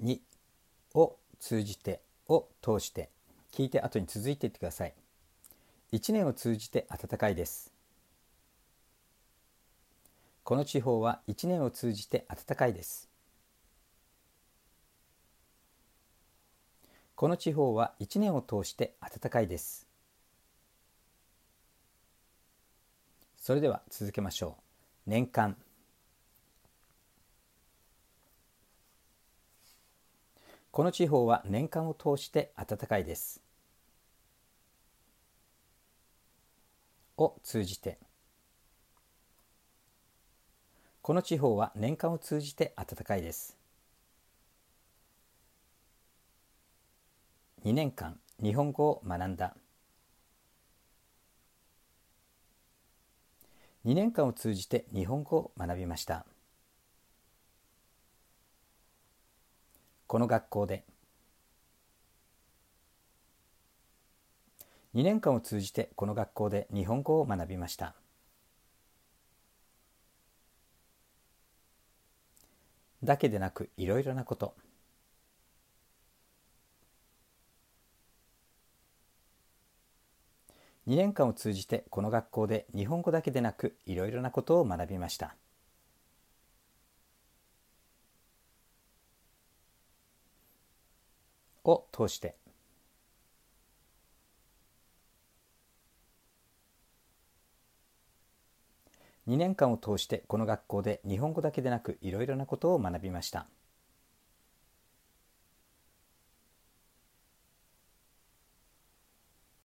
2を通じてを通して聞いて後に続いていってください。1年を通じて暖かいです。この地方は1年を通じて暖かいです。この地方は1年を通して暖かいです。それでは続けましょう。年間。この地方は年間を通して暖かいです。を通じて。この地方は年間を通じて暖かいです。2年間日本語を学んだ。2年間を通じて日本語を学びました。この学校で。2年間を通じてこの学校で日本語を学びました。だけでなくいろいろなこと。2年間を通じてこの学校で日本語だけでなくいろいろなことを学びました。を通して。2年間を通してこの学校で日本語だけでなくいろいろなことを学びました。